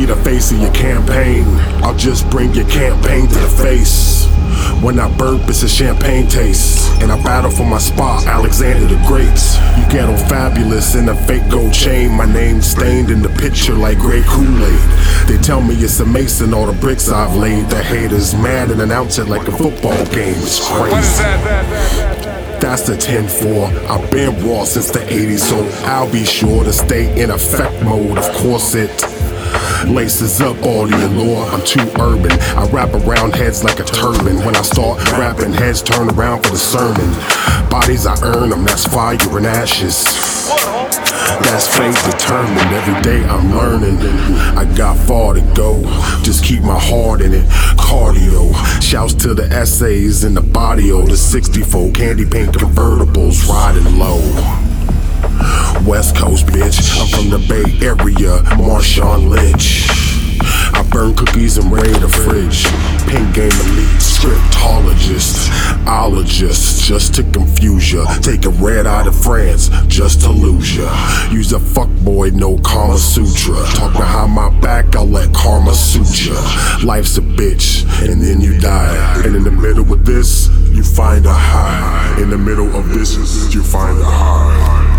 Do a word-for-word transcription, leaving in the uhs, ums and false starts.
be the face of your campaign. I'll just bring your campaign to the face. When I burp, it's a champagne taste. And I battle for my spot, Alexander the Great. You ghetto fabulous in a fake gold chain. My name stained in the picture like Grey Kool-Aid. They tell me it's a mason, all the bricks I've laid. The haters mad and announce it like a football game. It's crazy. What is that? That's the ten four. I've been raw since the eighties, so I'll be sure to stay in effect mode. Of course it laces up all the allure. I'm too urban. I wrap around heads like a turban. When I start rapping, heads turn around for the sermon. Bodies I earn them, that's fire and ashes. That's fate determined. Every day I'm learning. I got far to go. Just keep my heart in it. Cardio. Shouts to the essays in the body. Oh, the sixty-four candy paint convertibles riding low. West Coast, bitch. I'm from the Bay Area, Marshawn Lynch. I burn cookies and raid the fridge. Pink game elite, scriptologist, ologist, just to confuse ya. Take a red eye to France, just to lose ya. Use a fuckboy, no Kama Sutra. Talk behind my back, I'll let karma suit ya. Life's a bitch, and then you die. And in the middle of this, you find a high. In the middle of this, you find a high.